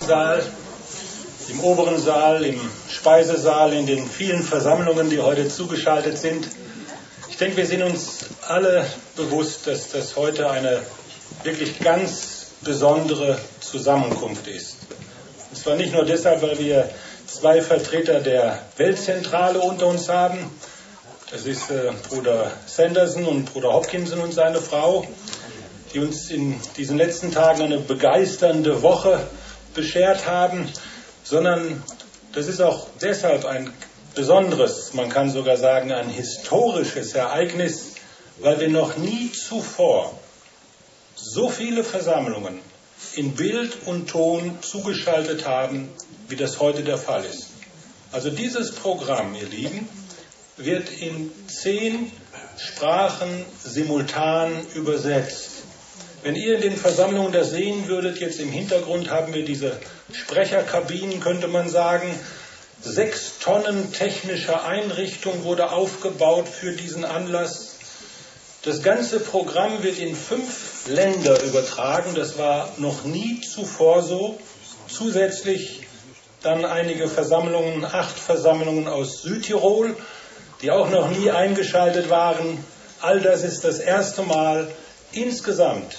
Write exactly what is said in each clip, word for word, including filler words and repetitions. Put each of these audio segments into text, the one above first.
Saal, im oberen Saal, im Speisesaal, in den vielen Versammlungen, die heute zugeschaltet sind. Ich denke, wir sind uns alle bewusst, dass das heute eine wirklich ganz besondere Zusammenkunft ist. Und zwar nicht nur deshalb, weil wir zwei Vertreter der Weltzentrale unter uns haben. Das ist äh, Bruder Sanderson und Bruder Hopkinson und seine Frau, die uns in diesen letzten Tagen eine begeisternde Woche beschert haben, sondern das ist auch deshalb ein besonderes, man kann sogar sagen, ein historisches Ereignis, weil wir noch nie zuvor so viele Versammlungen in Bild und Ton zugeschaltet haben, wie das heute der Fall ist. Also dieses Programm, ihr Lieben, wird in zehn Sprachen simultan übersetzt. Wenn ihr in den Versammlungen das sehen würdet, jetzt im Hintergrund haben wir diese Sprecherkabinen, könnte man sagen. Sechs Tonnen technischer Einrichtung wurde aufgebaut für diesen Anlass. Das ganze Programm wird in fünf Länder übertragen. Das war noch nie zuvor so. Zusätzlich dann einige Versammlungen, acht Versammlungen aus Südtirol, die auch noch nie eingeschaltet waren. All das ist das erste Mal. Insgesamt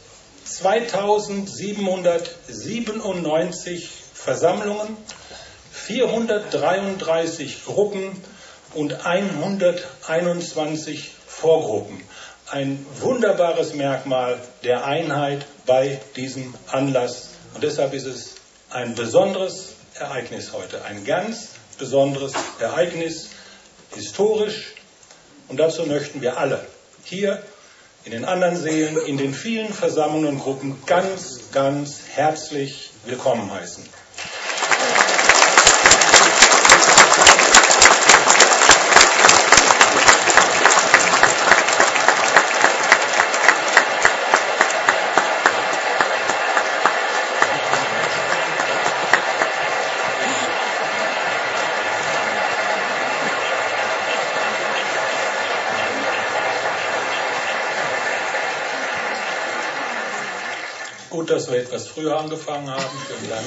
zweitausendsiebenhundertsiebenundneunzig Versammlungen, vierhundertdreiunddreißig Gruppen und hunderteinundzwanzig Vorgruppen. Ein wunderbares Merkmal der Einheit bei diesem Anlass. Und deshalb ist es ein besonderes Ereignis heute. Ein ganz besonderes Ereignis, historisch. Und dazu möchten wir alle hier in den anderen Seelen, in den vielen Versammlungen und Gruppen ganz, ganz herzlich willkommen heißen. Gut, dass wir etwas früher angefangen haben. Vielen Dank.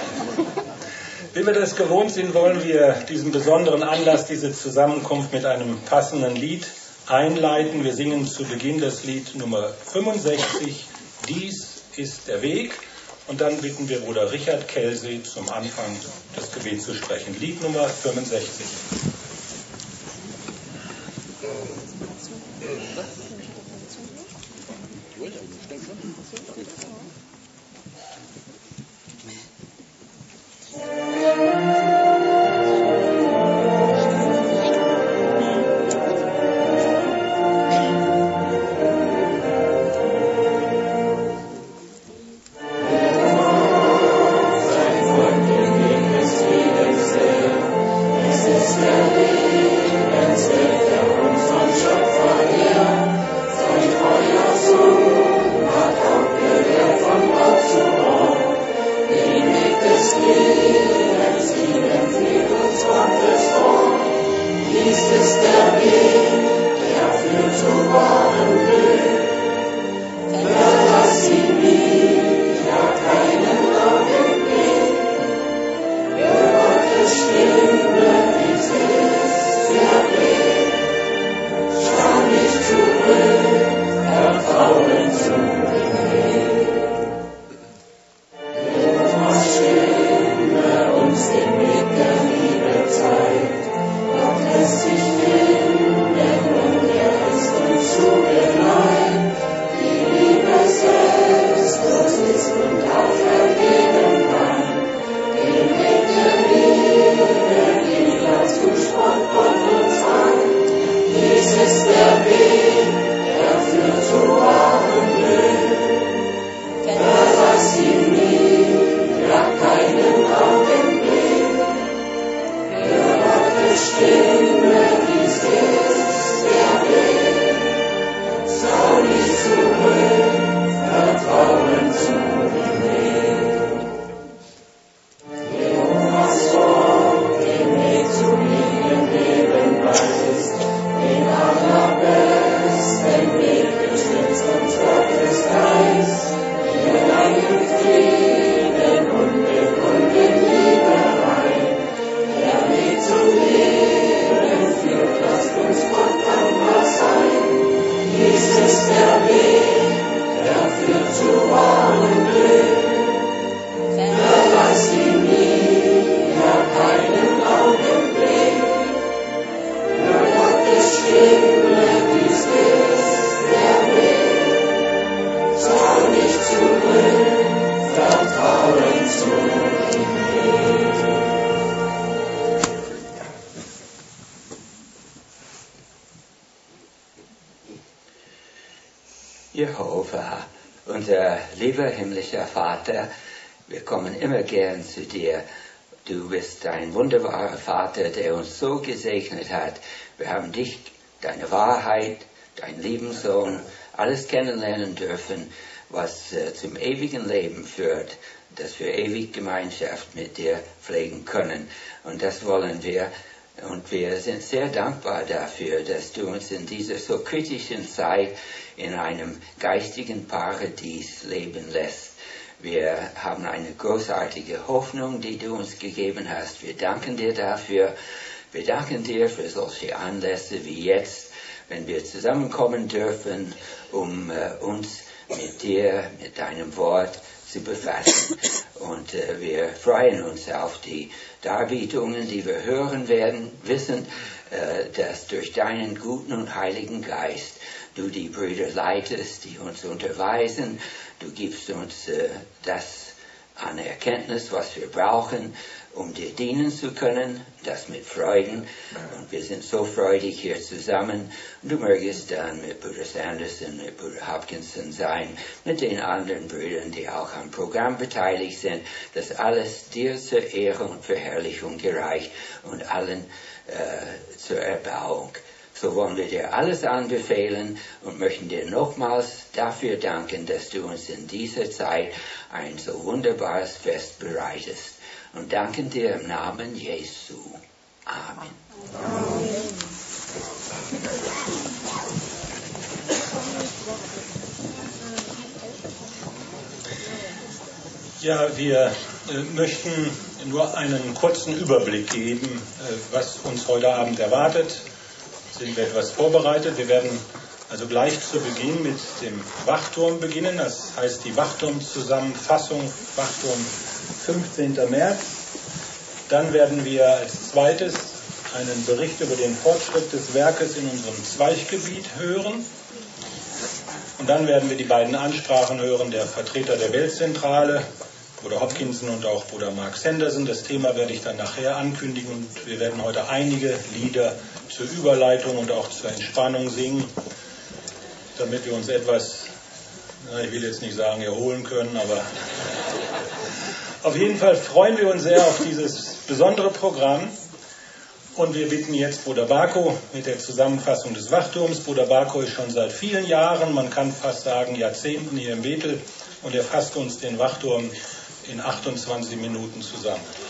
Wie wir das gewohnt sind, wollen wir diesen besonderen Anlass, diese Zusammenkunft mit einem passenden Lied einleiten. Wir singen zu Beginn das Lied Nummer fünfundsechzig, Dies ist der Weg. Und dann bitten wir Bruder Richard Kelsey zum Anfang das Gebet zu sprechen. Lied Nummer fünfundsechzig. Sich finden und er ist uns zugeneigt. Unser lieber himmlischer Vater, wir kommen immer gern zu dir. Du bist ein wunderbarer Vater, der uns so gesegnet hat. Wir haben dich, deine Wahrheit, deinen lieben Sohn, alles kennenlernen dürfen, was äh, zum ewigen Leben führt, dass wir ewig Gemeinschaft mit dir pflegen können. Und das wollen wir. Und wir sind sehr dankbar dafür, dass du uns in dieser so kritischen Zeit in einem geistigen Paradies leben lässt. Wir haben eine großartige Hoffnung, die du uns gegeben hast. Wir danken dir dafür. Wir danken dir für solche Anlässe wie jetzt, wenn wir zusammenkommen dürfen, um äh, uns mit dir, mit deinem Wort zu befassen. Und äh, wir freuen uns auf die Darbietungen, die wir hören werden, wissen, äh, dass durch deinen guten und heiligen Geist du die Brüder leitest, die uns unterweisen. Du gibst uns äh, das an Erkenntnis, was wir brauchen, um dir dienen zu können, das mit Freuden. Und wir sind so freudig hier zusammen. Und du mögest dann mit Bruder Sanderson, mit Bruder Hopkinson sein, mit den anderen Brüdern, die auch am Programm beteiligt sind, dass alles dir zur Ehre und Verherrlichung gereicht und allen äh, zur Erbauung. So wollen wir dir alles anbefehlen und möchten dir nochmals dafür danken, dass du uns in dieser Zeit ein so wunderbares Fest bereitest. Und danken dir im Namen Jesu. Amen. Amen. Ja, wir äh, möchten nur einen kurzen Überblick geben, äh, was uns heute Abend erwartet. Sind wir etwas vorbereitet. Wir werden also gleich zu Beginn mit dem Wachturm beginnen. Das heißt die Wachturmzusammenfassung, Wachturm fünfzehnten März. Dann werden wir als zweites einen Bericht über den Fortschritt des Werkes in unserem Zweiggebiet hören. Und dann werden wir die beiden Ansprachen hören der Vertreter der Weltzentrale, Bruder Hopkinson und auch Bruder Mark Sanderson. Das Thema werde ich dann nachher ankündigen und wir werden heute einige Lieder zur Überleitung und auch zur Entspannung singen, damit wir uns etwas, na, ich will jetzt nicht sagen erholen können, aber auf jeden Fall freuen wir uns sehr auf dieses besondere Programm. Und wir bitten jetzt Bruder Barko mit der Zusammenfassung des Wachturms. Bruder Barko ist schon seit vielen Jahren, man kann fast sagen Jahrzehnten hier im Bethel, und er fasst uns den Wachturm in achtundzwanzig Minuten zusammen.